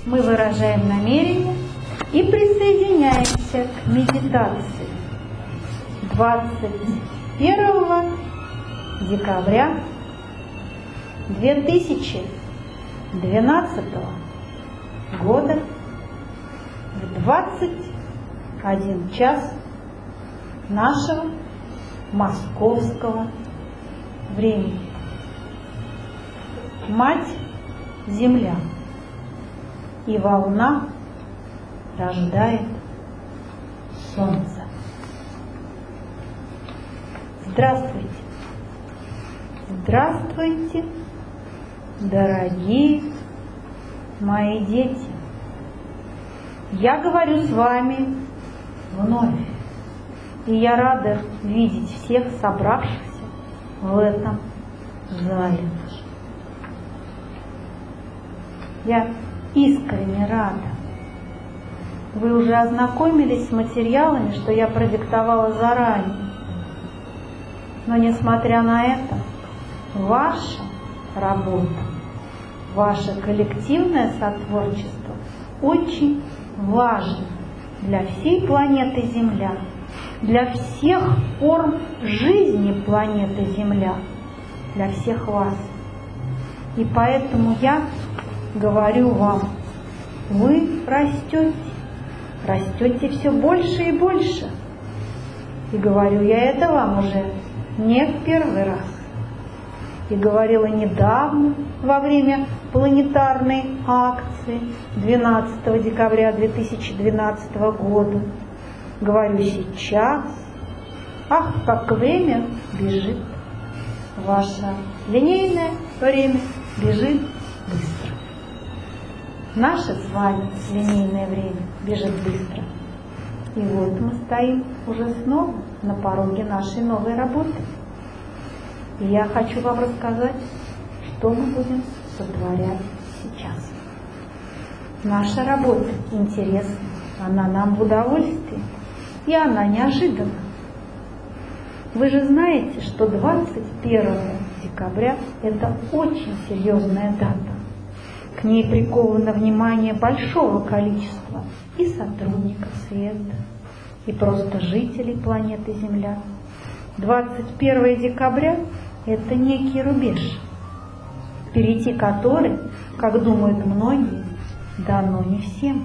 мы выражаем намерение и присоединяемся к медитации 21 декабря 2012 года в 21 час нашего московского времени. Мать Земля и волна рождает солнце. Здравствуйте! Здравствуйте, дорогие мои дети! Я говорю с вами вновь, и я рада видеть всех собравшихся в этом зале. Я искренне рада. Вы уже ознакомились с материалами, что я продиктовала заранее. Но несмотря на это, ваша работа, ваше коллективное сотворчество очень важно для всей планеты Земля, для всех форм жизни планеты Земля, для всех вас. И поэтому я говорю вам, вы растете все больше и больше. И говорю я это вам уже не в первый раз. И говорила недавно, во время планетарной акции 12 декабря 2012 года. Говорю сейчас. Ах, как время бежит. Ваше линейное время бежит быстро. Наше с вами линейное время бежит быстро. И вот мы стоим уже снова на пороге нашей новой работы. И я хочу вам рассказать, что мы будем сотворять сейчас. Наша работа интересна, она нам в удовольствие, и она неожиданна. Вы же знаете, что 21 декабря – это очень серьезная дата. К ней приковано внимание большого количества и сотрудников света, и просто жителей планеты Земля. 21 декабря – это некий рубеж, перейти который, как думают многие, дано не всем.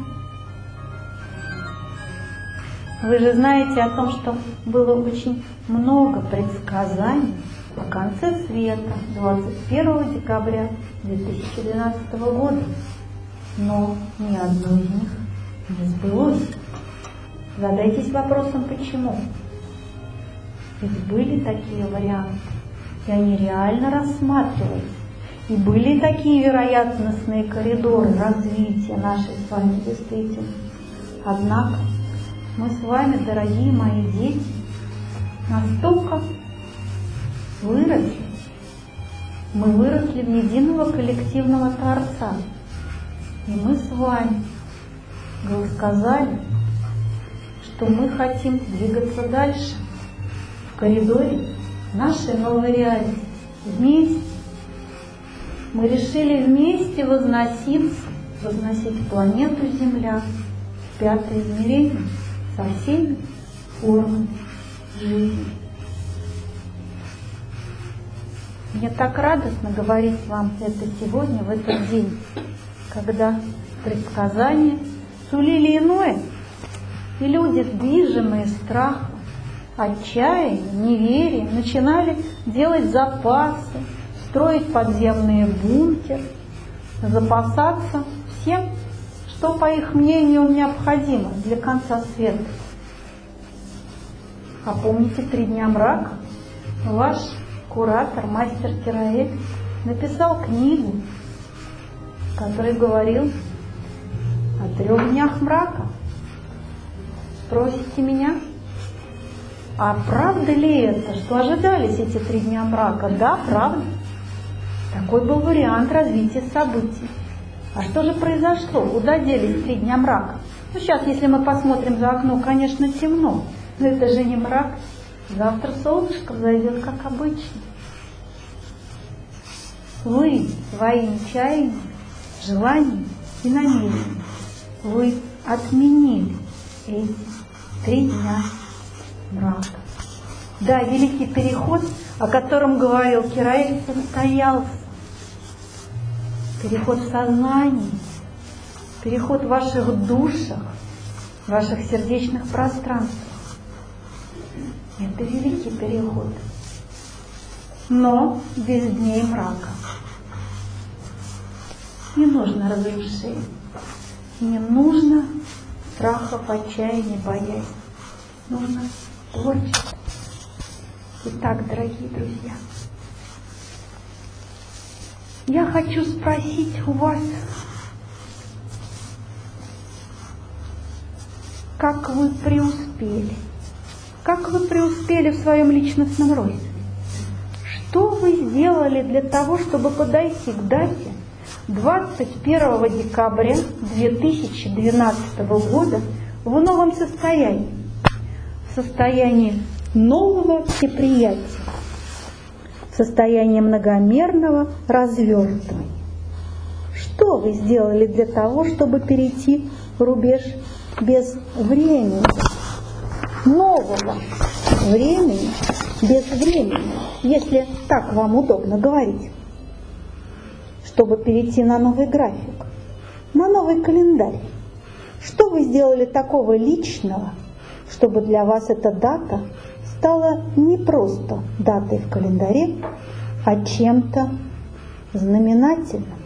Вы же знаете о том, что было очень много предсказаний о конце света 21 декабря 2012 года, но ни одно из них не сбылось. Задайтесь вопросом, почему? Ведь были такие варианты, и они реально рассматривались. И были такие вероятностные коридоры развития нашей с вами действительности. Однако мы с вами, дорогие мои дети, настолько выросли. Мы выросли в единого коллективного Творца. И мы с вами сказали, что мы хотим двигаться дальше в коридоре нашей новой реальности. Вместе. Мы решили вместе возносить планету Земля в 5-е измерение со всеми формами жизни. Мне так радостно говорить вам это сегодня, в этот день, когда предсказания сулили иное, и люди, движимые страхом, отчаянием, неверием, начинали делать запасы, строить подземные бункеры, запасаться всем, что, по их мнению, необходимо для конца света. А помните 3 дня мрака? Ваш куратор, мастер Кираэль, написал книгу, в которой говорил о 3 днях мрака. Спросите меня, а правда ли это, что ожидались эти 3 дня мрака? Да, правда. Такой был вариант развития событий. А что же произошло? Куда делись 3 дня мрака? Ну, сейчас, если мы посмотрим за окно, конечно, темно. Но это же не мрак. Завтра солнышко взойдет, как обычно. Вы своими чаяниями, желаниями и намерения вы отменили эти 3 дня брака. Да, великий переход, о котором говорил Кираэль, состоялся. Переход в сознании, переход в ваших душах, в ваших сердечных пространствах. Это великий переход, но без дней мрака. Не нужно разрушения, не нужно страхов, отчаяния, боязни. Нужно творчество. Итак, дорогие друзья, я хочу спросить у вас, как вы преуспели? Как вы преуспели в своем личностном росте? Что вы сделали для того, чтобы подойти к дате 21 декабря 2012 года в новом состоянии? В состоянии нового всеприятия, в состоянии многомерного развертывания. Что вы сделали для того, чтобы перейти в рубеж без времени? Нового времени без времени, если так вам удобно говорить, чтобы перейти на новый график, на новый календарь. Что вы сделали такого личного, чтобы для вас эта дата стала не просто датой в календаре, а чем-то знаменательным?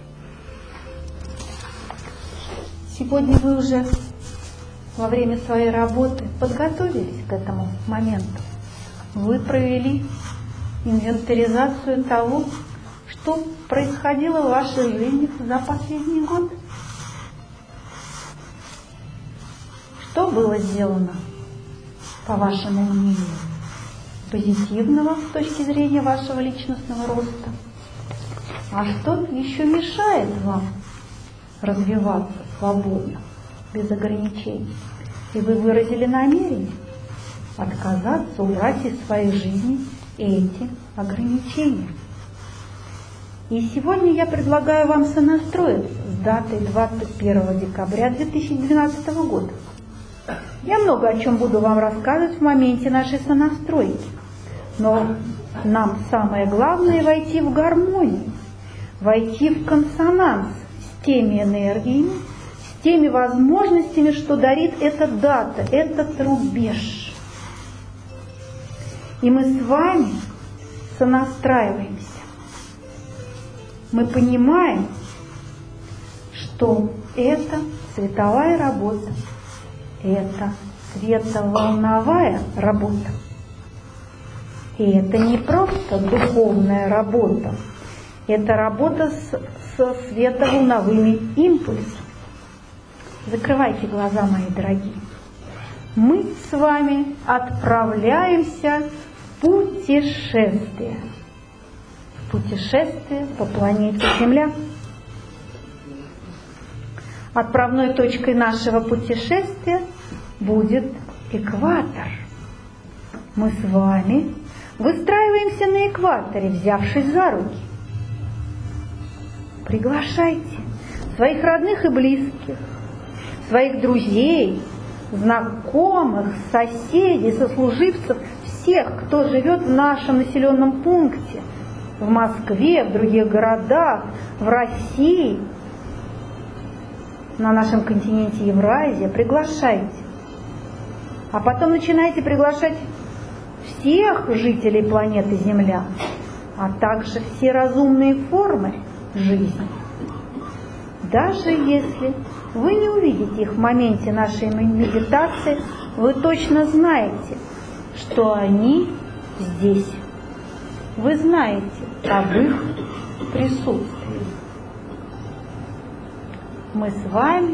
Сегодня вы уже во время своей работы подготовились к этому моменту. Вы провели инвентаризацию того, что происходило в вашей жизни за последний год. Что было сделано, по вашему мнению, позитивного с точки зрения вашего личностного роста? А что еще мешает вам развиваться свободно, без ограничений? И вы выразили намерение отказаться, убрать из своей жизни эти ограничения. И сегодня я предлагаю вам сонастроиться с датой 21 декабря 2012 года. Я много о чем буду вам рассказывать в моменте нашей сонастройки. Но нам самое главное войти в гармонию, войти в консонанс с теми энергиями, с теми возможностями, что дарит эта дата, этот рубеж. И мы с вами сонастраиваемся. Мы понимаем, что это световая работа, это световолновая работа. И это не просто духовная работа, это работа со световолновыми импульсами. Закрывайте глаза, мои дорогие. Мы с вами отправляемся в путешествие. Путешествие по планете Земля. Отправной точкой нашего путешествия будет экватор. Мы с вами выстраиваемся на экваторе, взявшись за руки. Приглашайте своих родных и близких, своих друзей, знакомых, соседей, сослуживцев, всех, кто живет в нашем населенном пункте, в Москве, в других городах, в России, на нашем континенте Евразия. Приглашайте. А потом начинайте приглашать всех жителей планеты Земля, а также все разумные формы жизни. Даже если вы не увидите их в моменте нашей медитации, вы точно знаете, что они здесь. Вы знаете об их присутствии. Мы с вами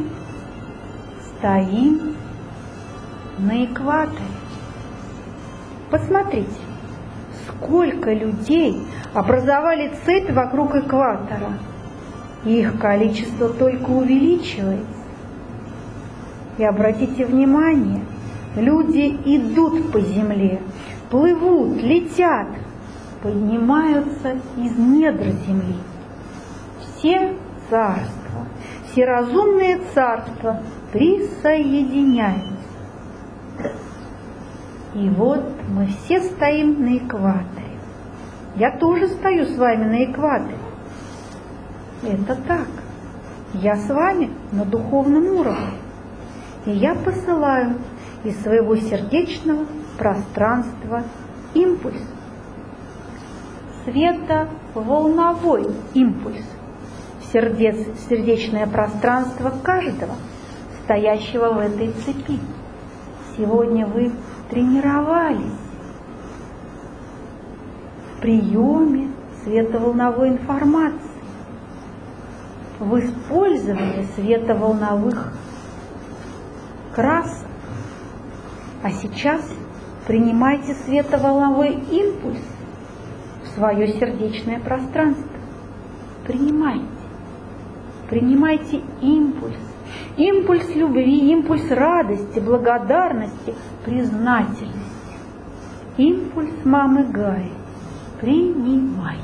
стоим на экваторе. Посмотрите, сколько людей образовали цепь вокруг экватора. И их количество только увеличивается. И обратите внимание, люди идут по земле, плывут, летят, поднимаются из недр земли. Все царства, всеразумное царство присоединяется. И вот мы все стоим на экваторе. Я тоже стою с вами на экваторе. Это так. Я с вами на духовном уровне. И я посылаю из своего сердечного пространства импульс. Световолновой импульс в сердечное пространство каждого, стоящего в этой цепи. Сегодня вы тренировались в приеме световолновой информации, в использовании световолновых красок. А сейчас принимайте световолновой импульс в свое сердечное пространство. Принимайте. Принимайте импульс. Импульс любви, импульс радости, благодарности, признательности. Импульс мамы Гаи. Принимайте.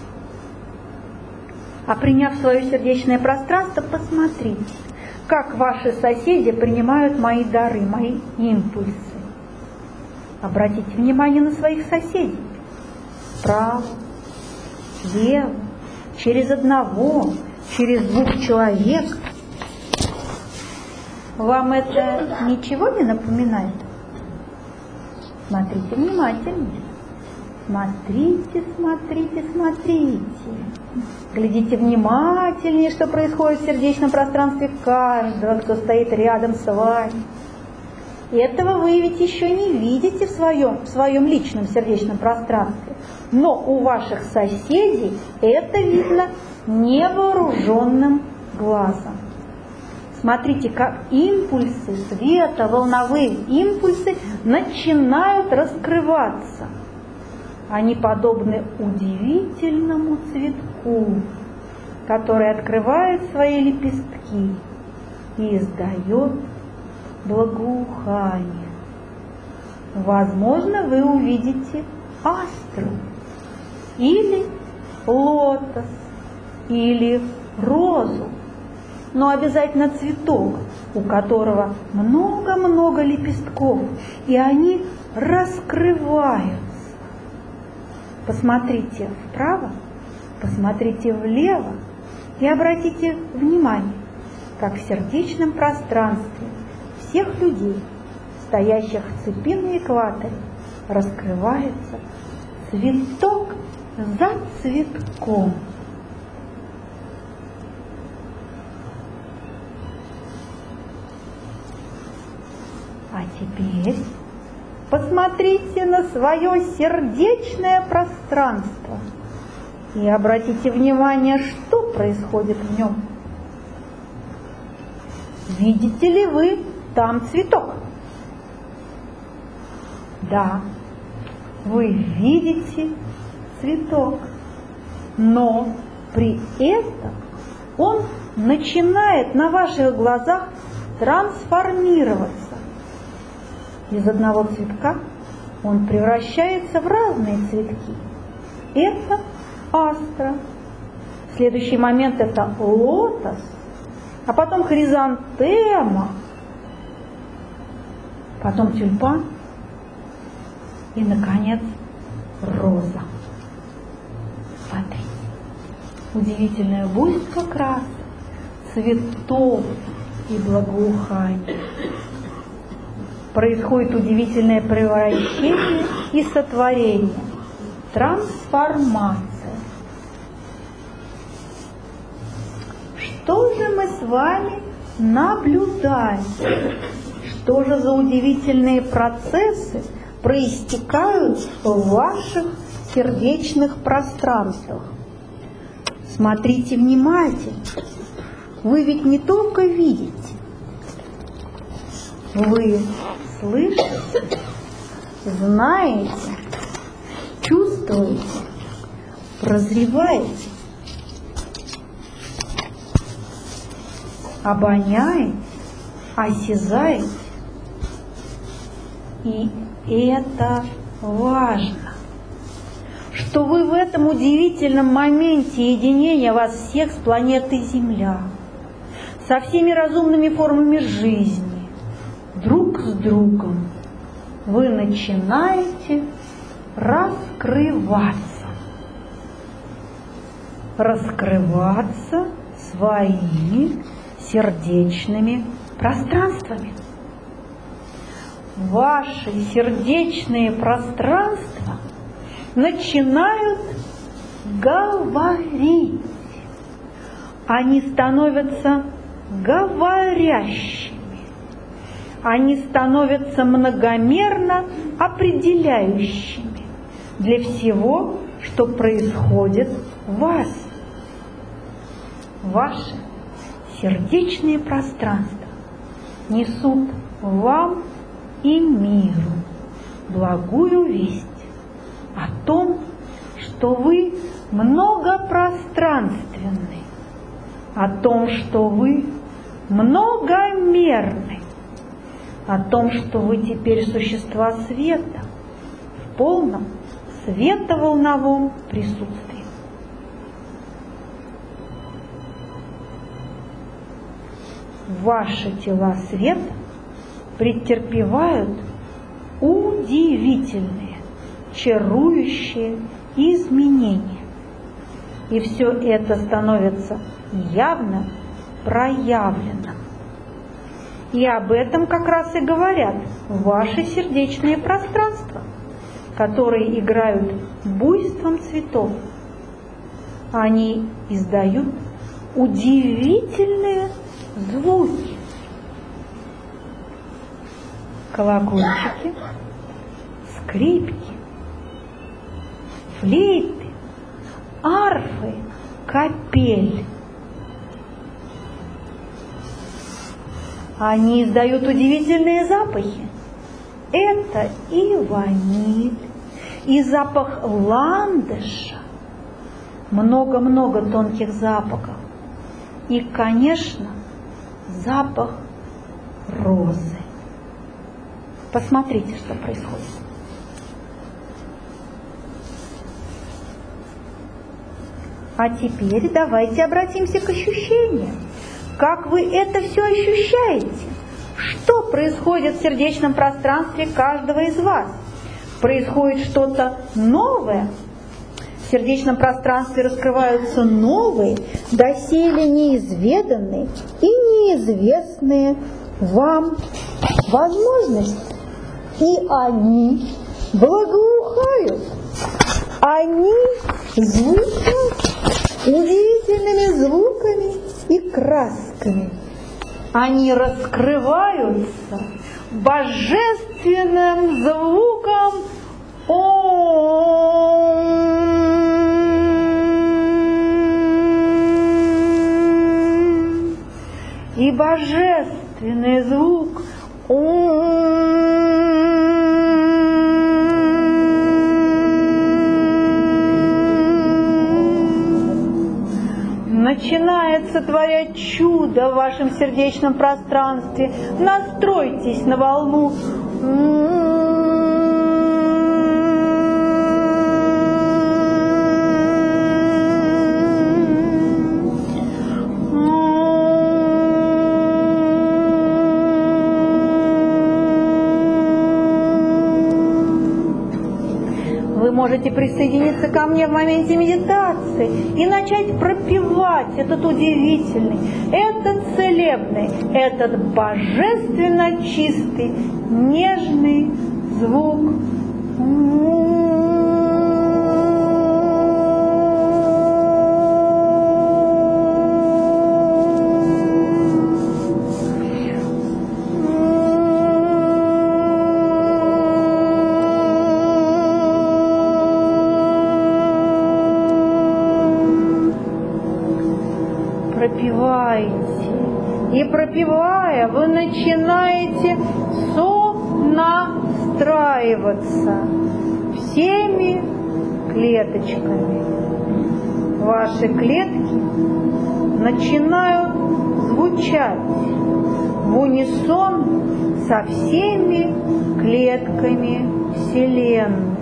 А приняв свое сердечное пространство, посмотрите, как ваши соседи принимают мои дары, мои импульсы. Обратите внимание на своих соседей. Справа, слева, через одного, через двух человек. Вам это ничего не напоминает? Смотрите внимательнее. Смотрите, смотрите, смотрите. Глядите внимательнее, что происходит в сердечном пространстве каждого, кто стоит рядом с вами. Этого вы ведь еще не видите в своем личном сердечном пространстве. Но у ваших соседей это видно невооруженным глазом. Смотрите, как импульсы света, волновые импульсы начинают раскрываться. Они подобны удивительному цветку, который открывает свои лепестки и издает благоухание. Возможно, вы увидите астру, или лотос, или розу, но обязательно цветок, у которого много-много лепестков, и они раскрываются. Посмотрите вправо, посмотрите влево и обратите внимание, как в сердечном пространстве всех людей, стоящих в цепи на экваторе, раскрывается цветок за цветком. А теперь посмотрите на свое сердечное пространство и обратите внимание, что происходит в нем. Видите ли вы там цветок? Да, вы видите цветок, но при этом он начинает на ваших глазах трансформироваться. Из одного цветка он превращается в разные цветки. Это астра. В следующий момент это лотос, а потом хризантема, потом тюльпан и, наконец, роза. Смотрите, удивительное буйство красок, цветов и благоуханий. Происходит удивительное превращение и сотворение, трансформация. Что же мы с вами наблюдаем? Что же за удивительные процессы проистекают в ваших сердечных пространствах? Смотрите внимательно. Вы ведь не только видите, вы слышите, знаете, чувствуете, прозреваете, обоняете, осязаете. И это важно, что вы в этом удивительном моменте единения вас всех с планетой Земля, со всеми разумными формами жизни, друг с другом, вы начинаете раскрываться. Раскрываться своими сердечными пространствами. Ваши сердечные пространства начинают говорить. Они становятся говорящими. Они становятся многомерно определяющими для всего, что происходит в вас. Ваши сердечные пространства несут вам и миру благую весть о том, что вы многопространственны, о том, что вы многомерны, о том, что вы теперь существа света в полном световолновом присутствии. Ваши тела света претерпевают удивительные, чарующие изменения. И все это становится явно проявленным. И об этом как раз и говорят ваши сердечные пространства, которые играют буйством цветов. Они издают удивительные звуки. Колокольчики, скрипки, флейты, арфы, капель. Они издают удивительные запахи. Это и ваниль, и запах ландыша, много-много тонких запахов. И, конечно, запах розы. Посмотрите, что происходит. А теперь давайте обратимся к ощущениям. Как вы это все ощущаете? Что происходит в сердечном пространстве каждого из вас? Происходит что-то новое? В сердечном пространстве раскрываются новые, доселе неизведанные и неизвестные вам возможности. И они благоухают. Они звучат удивительными звуками и красками. Они раскрываются божественным звуком Ом. И божественный звук начинает сотворять чудо в вашем сердечном пространстве. Настройтесь на волну. Вы можете присоединиться ко мне в моменте медитации и начать пропевать этот удивительный, этот целебный, этот божественно чистый, нежный звук. Пропевайте. И пропевая, вы начинаете сонастраиваться всеми клеточками. Ваши клетки начинают звучать в унисон со всеми клетками Вселенной.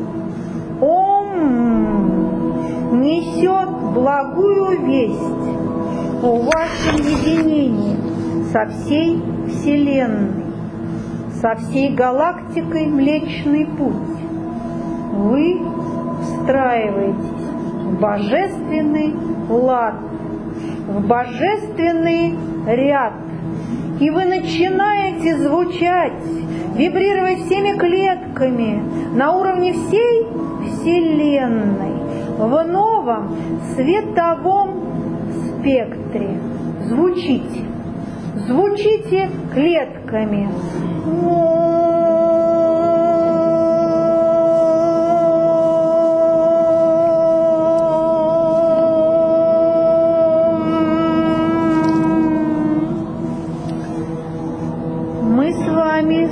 Ом несет благую весть о вашем единении со всей Вселенной, со всей галактикой Млечный Путь. Вы встраиваетесь в божественный лад, в божественный ряд, и вы начинаете звучать, вибрировать всеми клетками на уровне всей Вселенной в новом световом спектре. Звучите, звучите клетками. Мы с вами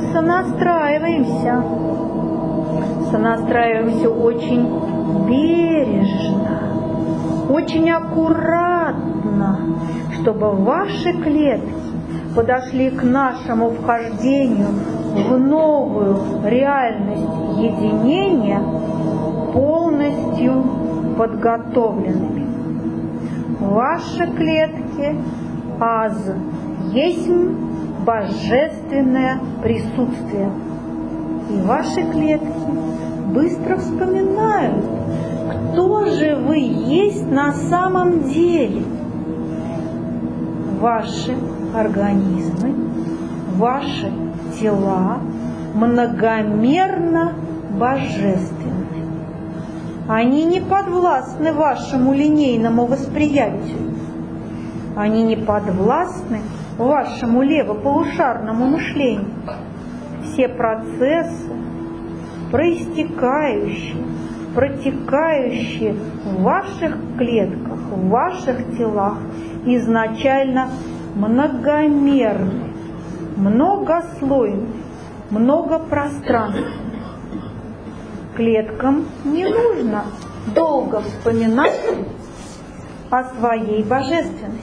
сонастраиваемся очень бережно, очень аккуратно, чтобы ваши клетки подошли к нашему вхождению в новую реальность единения полностью подготовленными. Ваши клетки аз есть божественное присутствие. И ваши клетки быстро вспоминают, кто же вы есть на самом деле. Ваши организмы, ваши тела многомерно божественны. Они не подвластны вашему линейному восприятию. Они не подвластны вашему левополушарному мышлению. Все процессы, проистекающие, протекающие в ваших клетках, в ваших телах, изначально многомерны, многослойны, многопространственны. Клеткам не нужно долго вспоминать о своей божественности.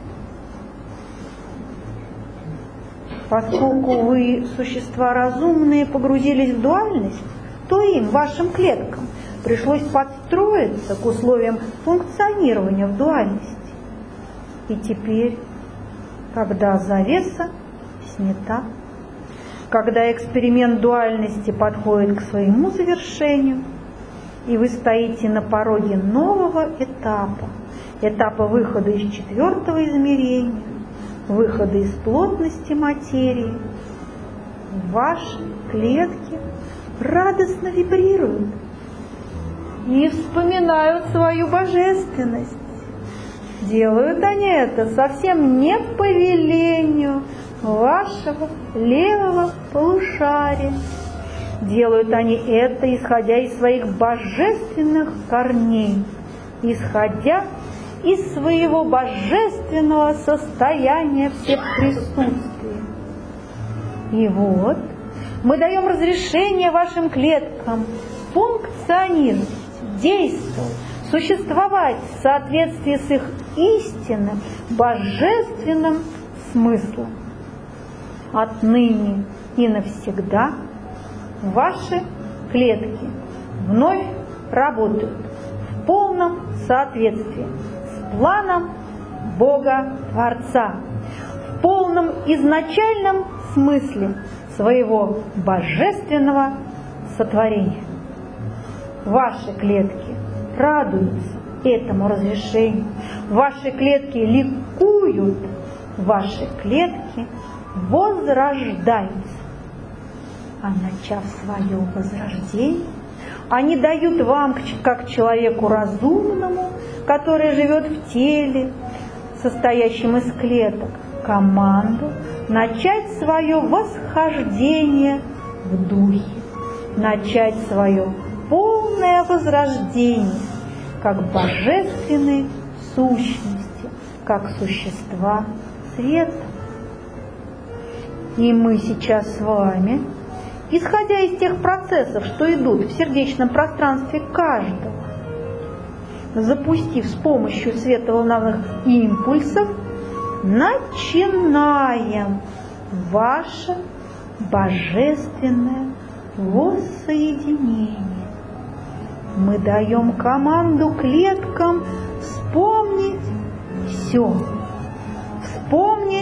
Поскольку вы, существа разумные, погрузились в дуальность, то им, вашим клеткам, пришлось подстроиться к условиям функционирования в дуальности. И теперь, когда завеса снята, когда эксперимент дуальности подходит к своему завершению, и вы стоите на пороге нового этапа выхода из 4-го измерения, выхода из плотности материи, ваши клетки радостно вибрируют и вспоминают свою божественность. Делают они это совсем не по велению вашего левого полушария. Делают они это, исходя из своих божественных корней, исходя из своего божественного состояния всеприсутствия. И вот мы даем разрешение вашим клеткам функционировать, действовать, существовать в соответствии с их истинным, божественным смыслом. Отныне и навсегда ваши клетки вновь работают в полном соответствии с планом Бога-Творца, в полном изначальном смысле своего божественного сотворения. Ваши клетки радуются этому разрешению, ваши клетки ликуют, ваши клетки возрождаются. А начав свое возрождение, они дают вам, как человеку разумному, который живет в теле, состоящем из клеток, команду начать свое восхождение в духе, начать свое полное возрождение как божественной сущности, как существа света. И мы сейчас с вами, исходя из тех процессов, что идут в сердечном пространстве каждого, запустив с помощью световолновых импульсов, начинаем ваше божественное воссоединение. Мы даем команду клеткам вспомнить все, вспомнить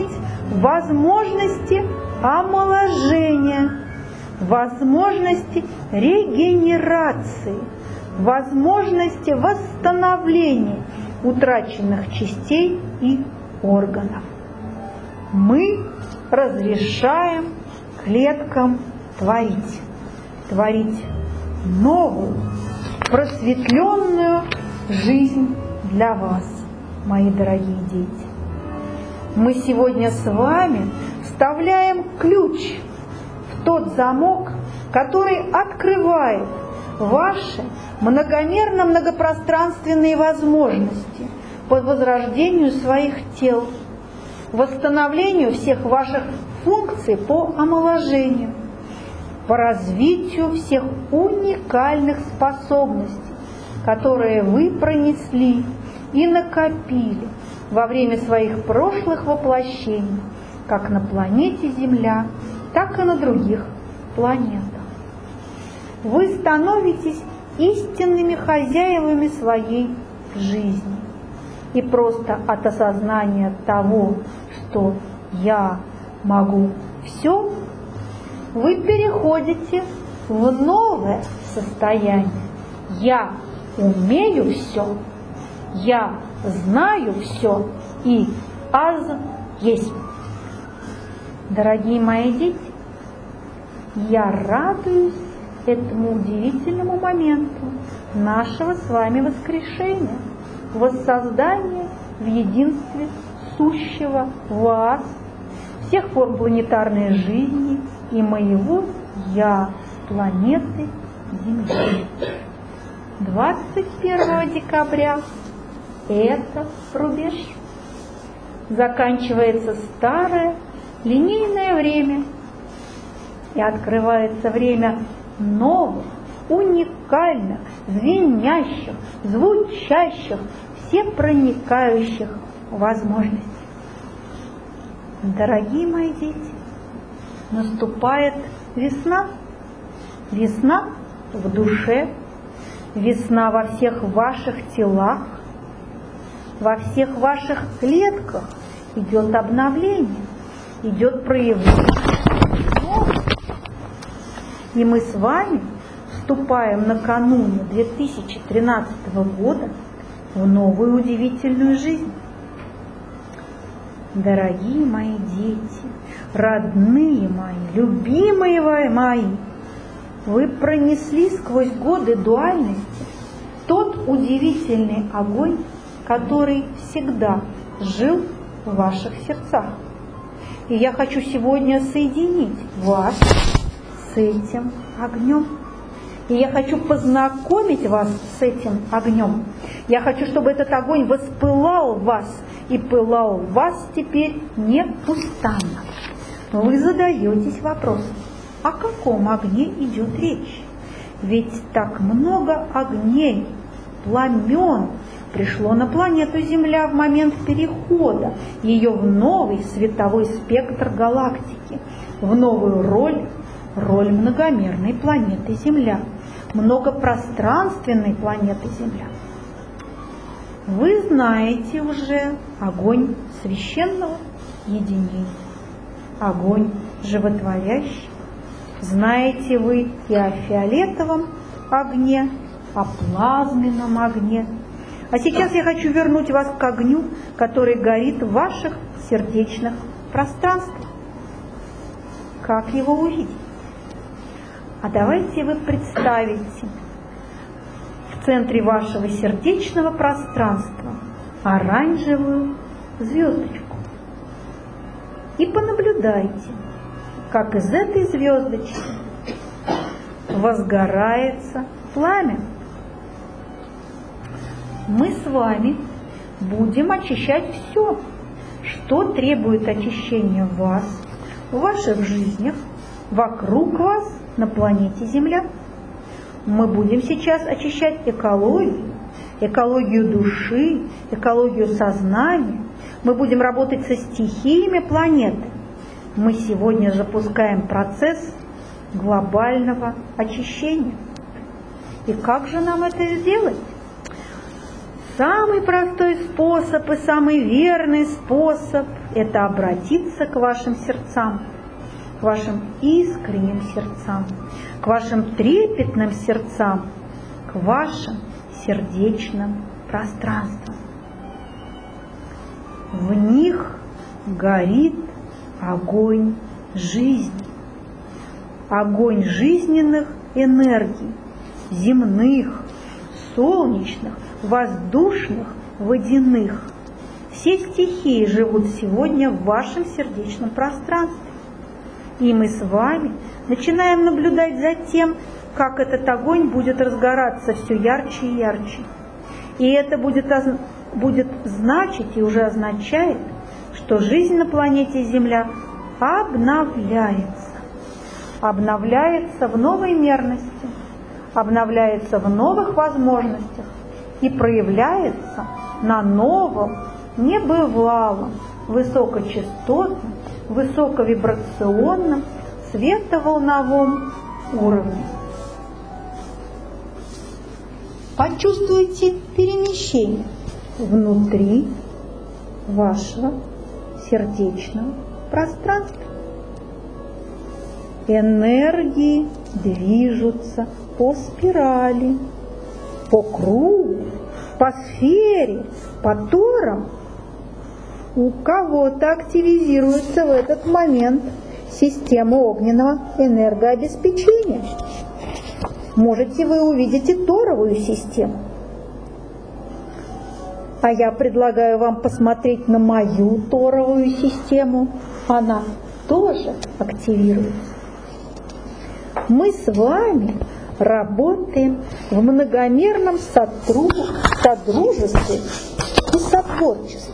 возможности омоложения, возможности регенерации, возможности восстановления утраченных частей и органов. Мы разрешаем клеткам творить новую, просветленную жизнь для вас, мои дорогие дети. Мы сегодня с вами вставляем ключ в тот замок, который открывает ваши многомерно-многопространственные возможности по возрождению своих тел, восстановлению всех ваших функций по омоложению, по развитию всех уникальных способностей, которые вы пронесли и накопили во время своих прошлых воплощений, как на планете Земля, так и на других планетах. Вы становитесь истинными хозяевами своей жизни. И просто от осознания того, что я могу все, вы переходите в новое состояние. Я умею все, я знаю все, и аз есть. Дорогие мои дети, я радуюсь этому удивительному моменту нашего с вами воскрешения, воссоздания в единстве сущего вас, всех форм планетарной жизни и моего «Я» планеты Земля. 21 декабря это рубеж. Заканчивается старое линейное время и открывается время новых, уникальных, звенящих, звучащих, всепроникающих возможностей. Дорогие мои дети, наступает весна. Весна в душе, весна во всех ваших телах, во всех ваших клетках идет обновление, идет проявление. И мы с вами вступаем накануне 2013 года в новую удивительную жизнь. Дорогие мои дети, родные мои, любимые мои, вы пронесли сквозь годы дуальности тот удивительный огонь, который всегда жил в ваших сердцах. И я хочу сегодня соединить вас с этим огнем. И я хочу познакомить вас с этим огнем. Я хочу, чтобы этот огонь воспылал в вас и пылал в вас теперь непустанно. Вы задаетесь вопросом, о каком огне идет речь? Ведь так много огней, пламен пришло на планету Земля в момент перехода ее в новый световой спектр галактики, в новую роль многомерной планеты Земля, многопространственной планеты Земля. Вы знаете уже огонь священного единения, огонь животворящий. Знаете вы и о фиолетовом огне, о плазменном огне. А сейчас я хочу вернуть вас к огню, который горит в ваших сердечных пространствах. Как его увидеть? А давайте вы представите в центре вашего сердечного пространства оранжевую звездочку. И понаблюдайте, как из этой звездочки возгорается пламя. Мы с вами будем очищать все, что требует очищения в вас, в ваших жизнях, вокруг вас, на планете Земля. Мы будем сейчас очищать экологию души, экологию сознания. Мы будем работать со стихиями планеты. Мы сегодня запускаем процесс глобального очищения. И как же нам это сделать? Самый простой способ и самый верный способ это обратиться к вашим сердцам, к вашим искренним сердцам, к вашим трепетным сердцам, к вашим сердечным пространствам. В них горит огонь жизни, огонь жизненных энергий, земных, солнечных, воздушных, водяных. Все стихии живут сегодня в вашем сердечном пространстве. И мы с вами начинаем наблюдать за тем, как этот огонь будет разгораться все ярче и ярче. И это будет значить и уже означает, что жизнь на планете Земля обновляется. Обновляется в новой мерности, обновляется в новых возможностях и проявляется на новом, небывалом, высокочастотном, высоковибрационном, световолновом уровне. Почувствуйте перемещение внутри вашего сердечного пространства. Энергии движутся по спирали, по кругу, по сфере, по торам. У кого-то активизируется в этот момент система огненного энергообеспечения. Можете вы увидеть и торовую систему. А я предлагаю вам посмотреть на мою торовую систему. Она тоже активируется. Мы с вами работаем в многомерном содружестве и сотворчестве.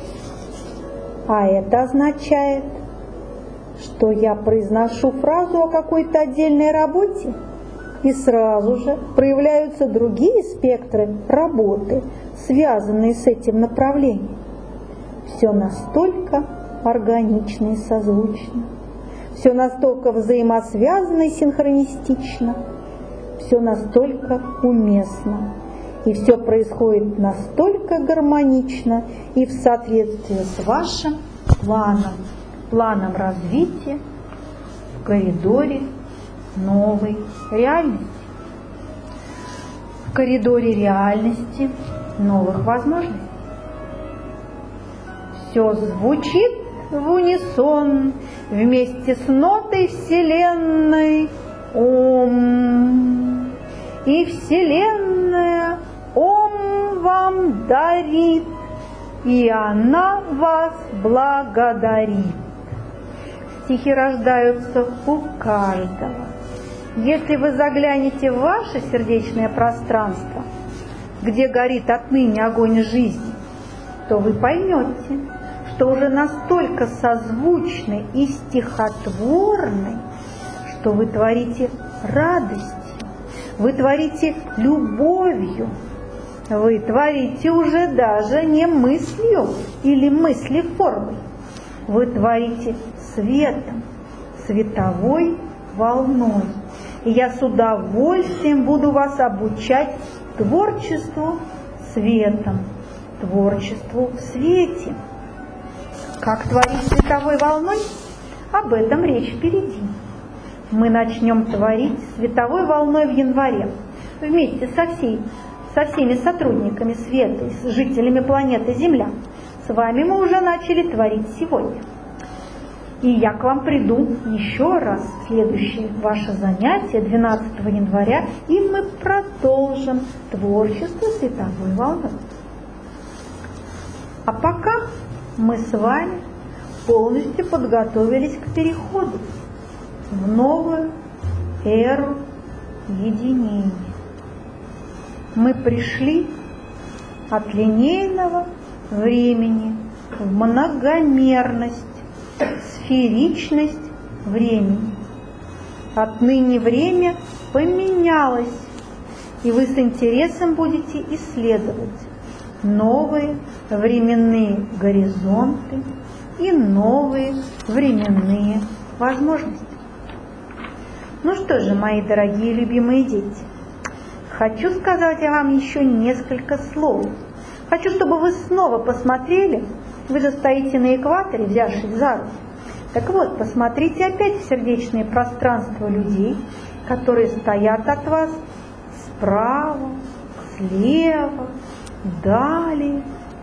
А это означает, что я произношу фразу о какой-то отдельной работе, и сразу же проявляются другие спектры работы, связанные с этим направлением. Все настолько органично и созвучно, все настолько взаимосвязано и синхронистично, все настолько уместно, и все происходит настолько гармонично и в соответствии с вашим планом развития в коридоре новой реальности. В коридоре реальности новых возможностей. Все звучит в унисон вместе с нотой Вселенной Ом. И Вселенная Ом вам дарит, и она вас благодарит. Стихи рождаются у каждого. Если вы заглянете в ваше сердечное пространство, где горит отныне огонь жизни, то вы поймете, что уже настолько созвучны и стихотворны, что вы творите радостью, вы творите любовью, вы творите уже даже не мыслью или мыслеформой, вы творите светом, световой волной. И я с удовольствием буду вас обучать творчеству светом, творчеству в свете. Как творить световой волной? Об этом речь впереди. Мы начнем творить световой волной в январе вместе со всеми сотрудниками света и с жителями планеты Земля. С вами мы уже начали творить сегодня. И я к вам приду еще раз в следующее ваше занятие 12 января, и мы продолжим творчество световой волны. А пока мы с вами полностью подготовились к переходу в новую эру единения. Мы пришли от линейного времени в многомерность, сферичность времени. Отныне время поменялось, и вы с интересом будете исследовать новые временные горизонты и новые временные возможности. Ну что же, мои дорогие любимые дети, хочу сказать вам еще несколько слов. Хочу, чтобы вы снова посмотрели Вы же стоите на экваторе, взявшись за руку. Так вот, посмотрите опять в сердечное пространство людей, которые стоят от вас справа, слева, далее.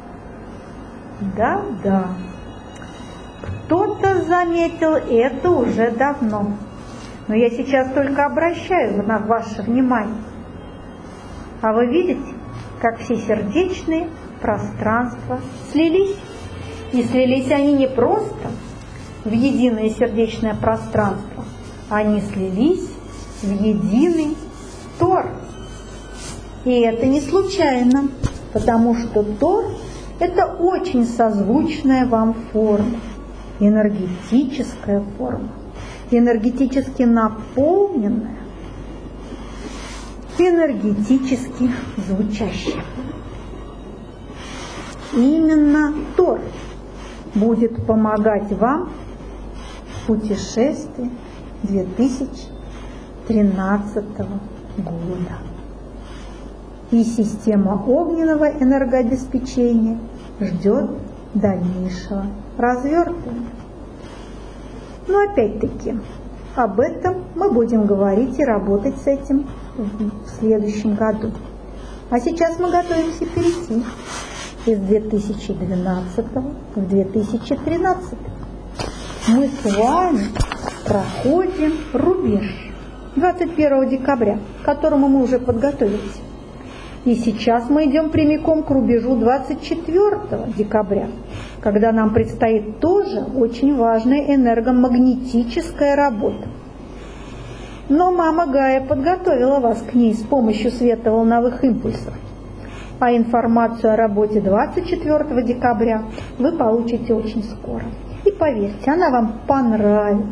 Да. Кто-то заметил это уже давно. Но я сейчас только обращаю на ваше внимание. А вы видите, как все сердечные пространства слились? И слились они не просто в единое сердечное пространство, они слились в единый тор. И это не случайно, потому что тор – это очень созвучная вам форма, энергетическая форма, энергетически наполненная, энергетически звучащая. Именно тор будет помогать вам в путешествии 2013 года. И система огненного энергообеспечения ждет дальнейшего развертывания. Но опять-таки, об этом мы будем говорить и работать с этим в следующем году. А сейчас мы готовимся перейти из 2012 в 2013. Мы с вами проходим рубеж 21 декабря, к которому мы уже подготовились. И сейчас мы идем прямиком к рубежу 24 декабря, когда нам предстоит тоже очень важная энергомагнетическая работа. Но мама Гая подготовила вас к ней с помощью световолновых импульсов. А информацию о работе 24 декабря вы получите очень скоро. И поверьте, она вам понравится.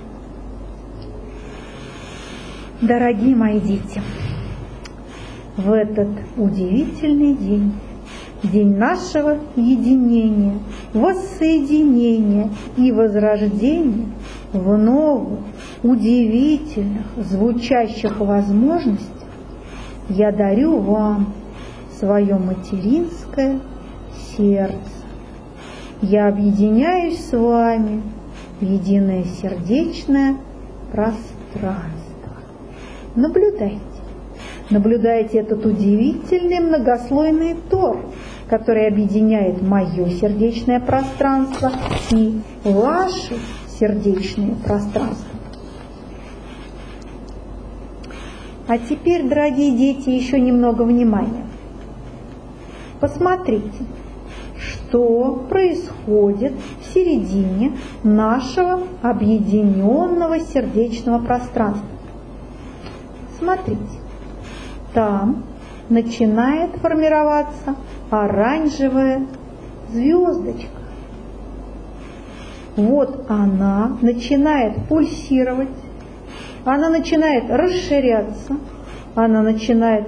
Дорогие мои дети, в этот удивительный день, день нашего единения, воссоединения и возрождения в новых, удивительных, звучащих возможностях, я дарю вам свое материнское сердце. Я объединяюсь с вами в единое сердечное пространство. Наблюдайте этот удивительный многослойный тор, который объединяет мое сердечное пространство и ваше сердечное пространство. А теперь, дорогие дети, еще немного внимания. Посмотрите, что происходит в середине нашего объединенного сердечного пространства. Смотрите, там начинает формироваться оранжевая звездочка. Вот она начинает пульсировать, она начинает расширяться, она начинает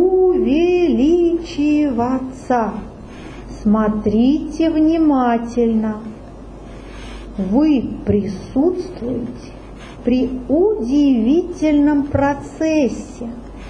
увеличиваться. Смотрите внимательно. Вы присутствуете при удивительном процессе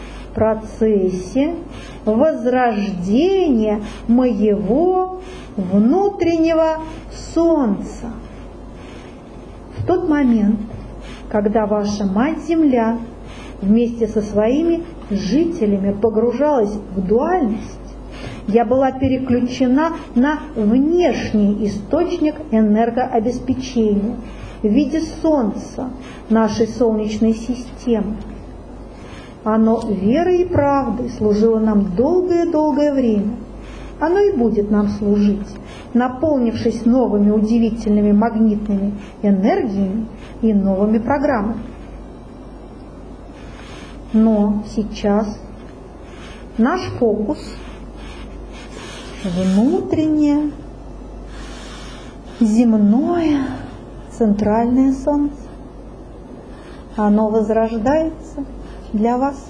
возрождения моего внутреннего солнца. В тот момент, когда ваша Мать-Земля вместе со своими жителями погружалась в дуальность, я была переключена на внешний источник энергообеспечения в виде Солнца нашей Солнечной системы. Оно верой и правдой служило нам долгое-долгое время. Оно и будет нам служить, наполнившись новыми удивительными магнитными энергиями и новыми программами. Но сейчас наш фокус внутреннее, земное, центральное Солнце. Оно возрождается для вас.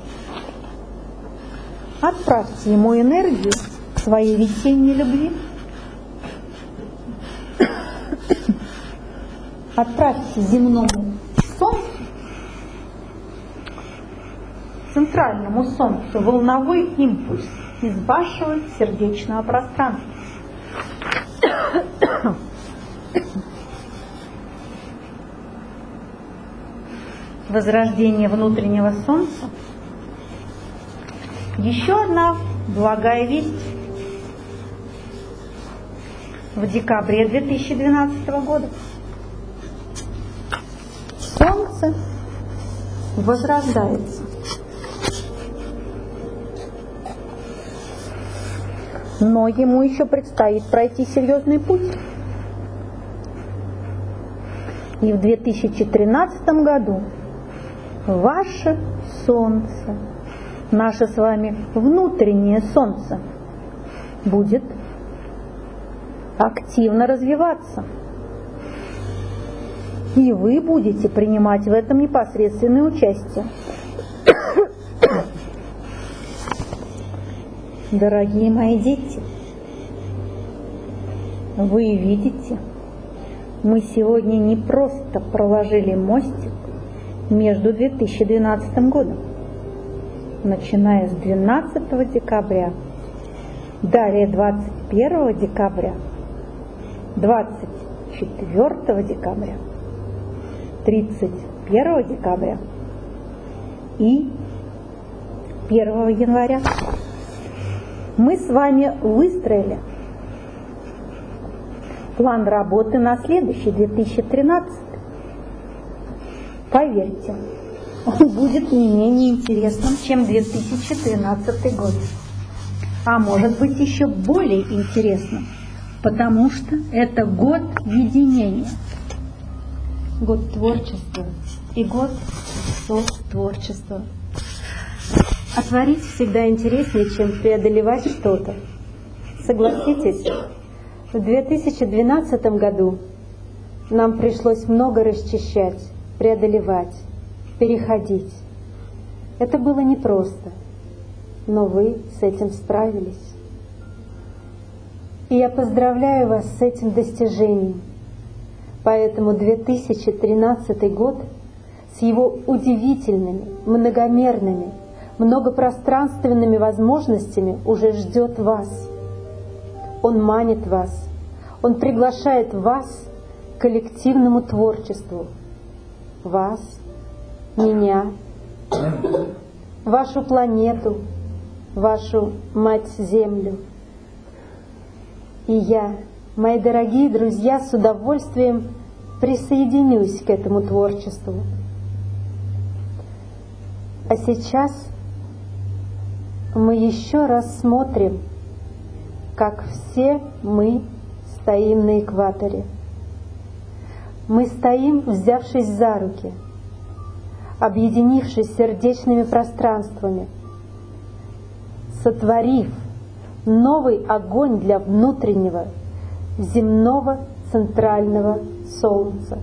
Отправьте ему энергию своей весенней любви. Отправьте земному Солнцу, центральному Солнцу, волновой импульс из вашего сердечного пространства. возрождения внутреннего солнца. Еще одна благая весть. В декабре 2012 года Солнце возрождается. Но ему еще предстоит пройти серьезный путь. И в 2013 году ваше Солнце, наше с вами внутреннее Солнце, будет активно развиваться. И вы будете принимать в этом непосредственное участие. Дорогие мои дети, вы видите, мы сегодня не просто проложили мостик между 2012 годом, начиная с 12 декабря, далее 21 декабря, 24 декабря, 31 декабря и 1 января. Мы с вами выстроили план работы на следующий 2013. Поверьте, он будет не менее интересным, чем 2013 год. А может быть еще более интересным, потому что это год единения. Год творчества и год сотворчества. А творить всегда интереснее, чем преодолевать что-то. Согласитесь, в 2012 году нам пришлось много расчищать, преодолевать, переходить. Это было непросто, но вы с этим справились. И я поздравляю вас с этим достижением. Поэтому 2013 год с его удивительными, многомерными, многопространственными возможностями уже ждет вас. Он манит вас, он приглашает вас к коллективному творчеству. Вас, меня, вашу планету, вашу Мать-Землю. И я, мои дорогие друзья, с удовольствием присоединюсь к этому творчеству. А сейчас мы еще раз смотрим, как все мы стоим на экваторе. Мы стоим, взявшись за руки, объединившись сердечными пространствами, сотворив новый огонь для внутреннего земного центрального солнца.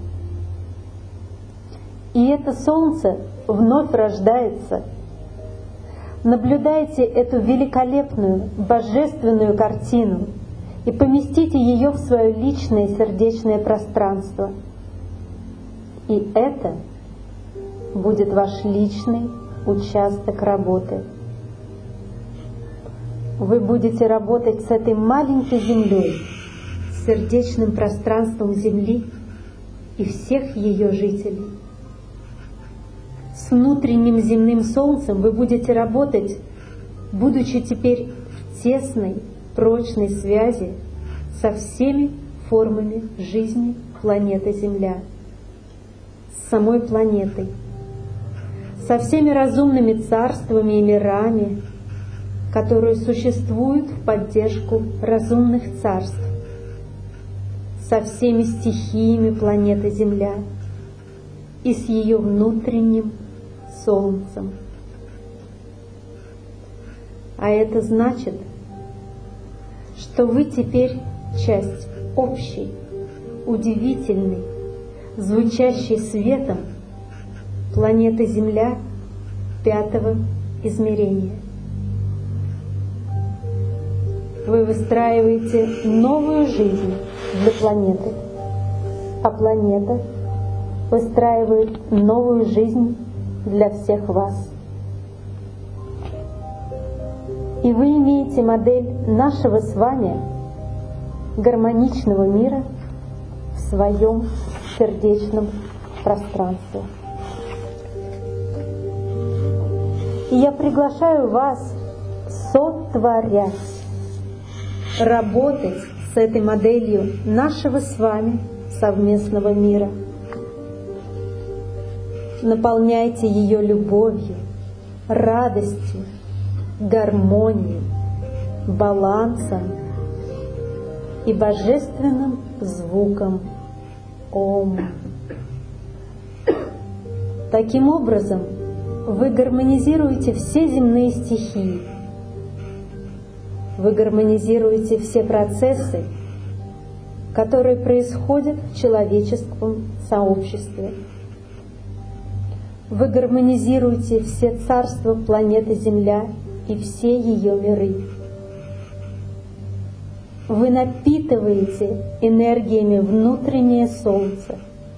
И это солнце вновь рождается. Наблюдайте эту великолепную, божественную картину и поместите ее в свое личное сердечное пространство. И это будет ваш личный участок работы. Вы будете работать с этой маленькой землей, с сердечным пространством Земли и всех ее жителей. С внутренним земным солнцем вы будете работать, будучи теперь в тесной, прочной связи со всеми формами жизни планеты Земля, с самой планетой, со всеми разумными царствами и мирами, которые существуют в поддержку разумных царств, со всеми стихиями планеты Земля и с ее внутренним солнцем. А это значит, что вы теперь часть общей, удивительной, звучащей светом планеты Земля 5-го измерения. Вы выстраиваете новую жизнь для планеты, а планета выстраивает новую жизнь для всех вас. И вы имеете модель нашего с вами гармоничного мира в своем сердечном пространстве. И я приглашаю вас сотворять, работать с этой моделью нашего с вами совместного мира. Наполняйте ее любовью, радостью, гармонией, балансом и божественным звуком Ом. Таким образом, вы гармонизируете все земные стихии, вы гармонизируете все процессы, которые происходят в человеческом сообществе. Вы гармонизируете все царства планеты Земля и все ее миры. Вы напитываете энергиями внутреннее Солнце.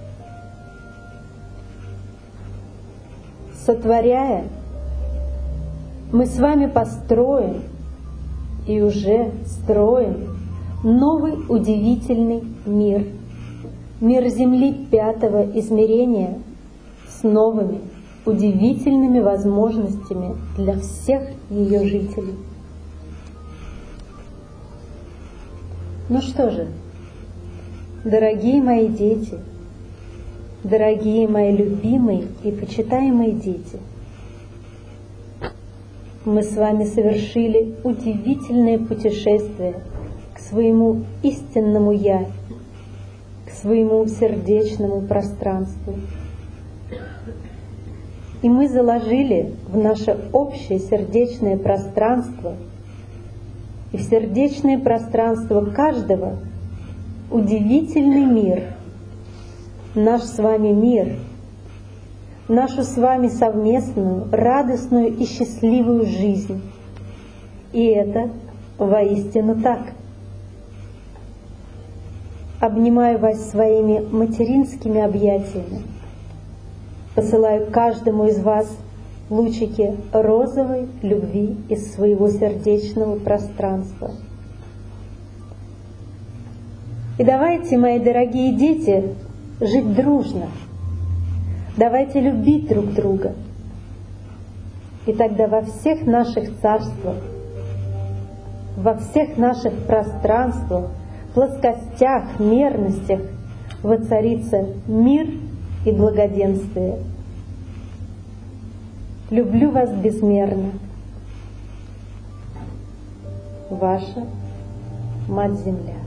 Сотворяя, мы с вами построим и уже строим новый удивительный мир. Мир Земли 5-го измерения с новыми удивительными возможностями для всех ее жителей. Ну что же, дорогие мои дети, дорогие мои любимые и почитаемые дети, мы с вами совершили удивительное путешествие к своему истинному «Я», к своему сердечному пространству. И мы заложили в наше общее сердечное пространство и в сердечное пространство каждого удивительный мир, наш с вами мир, нашу с вами совместную, радостную и счастливую жизнь. И это воистину так. Обнимаю вас своими материнскими объятиями. Посылаю каждому из вас лучики розовой любви из своего сердечного пространства. И давайте, мои дорогие дети, жить дружно. Давайте любить друг друга. И тогда во всех наших царствах, во всех наших пространствах, плоскостях, мерностях воцарится мир и благоденствие. Люблю вас безмерно. Ваша Мать-Земля.